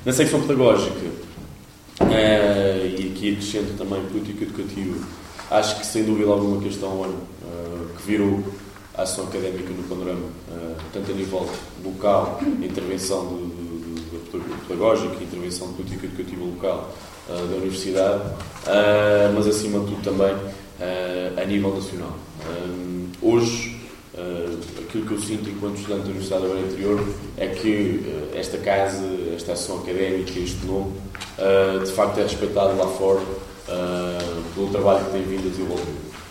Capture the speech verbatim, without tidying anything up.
Na secção pedagógica, uh, e aqui acrescento também político educativo, acho que sem dúvida alguma que este é um ano uh, que virou a ação académica no panorama, uh, tanto a nível local, intervenção de, de, de pedagógica, intervenção de política educativa local uh, da Universidade, uh, mas acima de tudo também uh, a nível nacional. Um, hoje, uh, aquilo que eu sinto enquanto estudante da Universidade da Beira Interior é que uh, esta casa, esta ação académica, este nome, uh, de facto é respeitado lá fora uh, pelo trabalho que tem vindo a desenvolver.